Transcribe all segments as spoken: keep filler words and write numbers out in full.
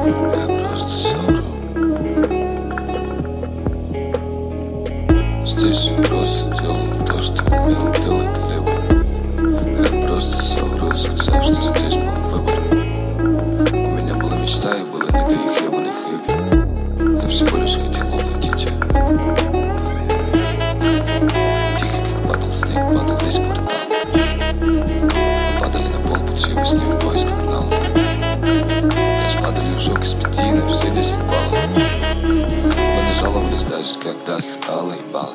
Я просто совру. Здесь я просто делал то, что умел делать либо. Я просто совру, сказав, что здесь был выбор. У меня была мечта и было не до их ебаных игр. Я всего лишь хотел уплатить ее. Тихо, как падал снег, падал весь квартал. Мы падали на пол пути во сне в поисках нала. Я спадали ужок из пяти на все десять баллов. Мы не жаловались даже, когда слетало ебало.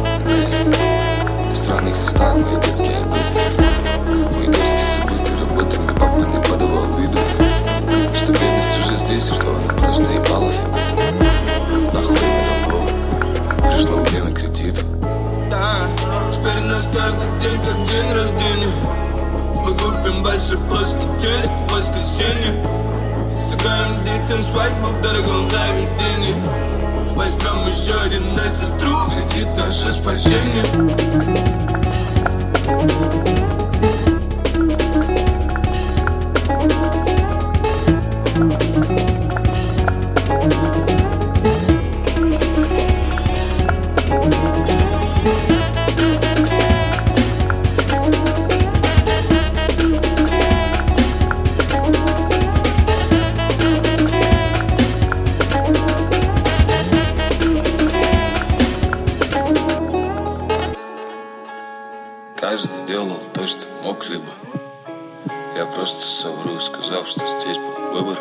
На странных листах мои детские обиды. Мои дерзкие забытые работы мне папа не подавал виду, что бедность уже здесь и что она просто ебала фигуру. Нахуй именно пол. Пришло время кредитов. Да, теперь у нас каждый день как день рождения. Мы купим большой плоский телек в воскресенье. Сыграем детям свадьбу в дорогом заведении. Возьмем еще один на сестру, кредит наше спасение. Каждый делал то, что мог либо. Я просто совру, сказав, что здесь был выбор.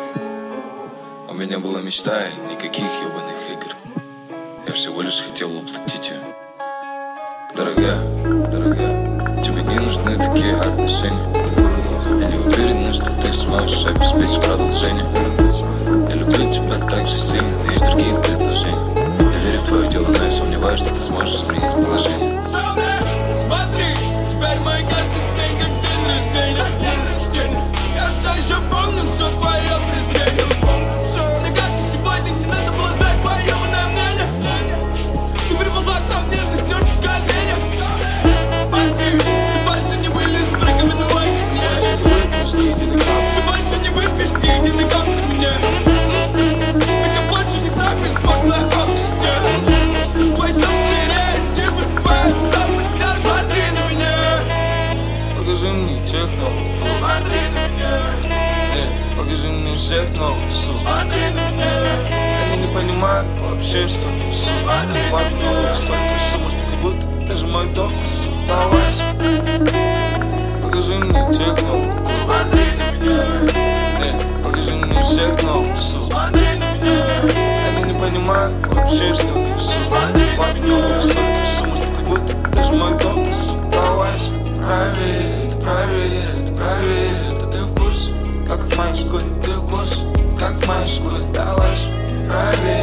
У меня была мечта и никаких ебаных игр. Я всего лишь хотел уплатить ее. Дорогая, дорогая, тебе не нужны такие отношения. Я не уверен, что ты сможешь обеспечить продолжение. Я люблю тебя так же сильно, но есть другие предложения. Я верю в твое дело, но я сомневаюсь, что ты сможешь изменить положение. Смотри, теперь мой каждый день как день рождения. Я все еще помню все твое презрение. Но как и сегодня, не надо было знать твое мнение. Ты приползла ко мне, ты стер колени. Смотри, ты больше не вылезешь в раковину мой коньяк. Ты больше не выпьешь ни единой капли меня. Ведь я больше не тапишь подлой обычня. Твой собственный типа твой запад. Смотри на меня. Покажи мне тех новых. Смотри на меня. Нет, покажи мне всех новых. Смотри на меня. Они не понимают вообще, что несу. Смотри на меня. Столько сумма, что как будто даже мой дом несу. Давай, покажи мне тех новых. Смотри на меня. Нет, покажи мне всех новых. Смотри на меня. Они не понимают вообще, что несу. Смотри на меня. Столько сумма, что как будто даже мой дом несу. Давай, проверь, это проверь, это проверь. Это ты в курсе, как в моей шкуре, ты в курсе, как в моей шкуре. Давай, проверь.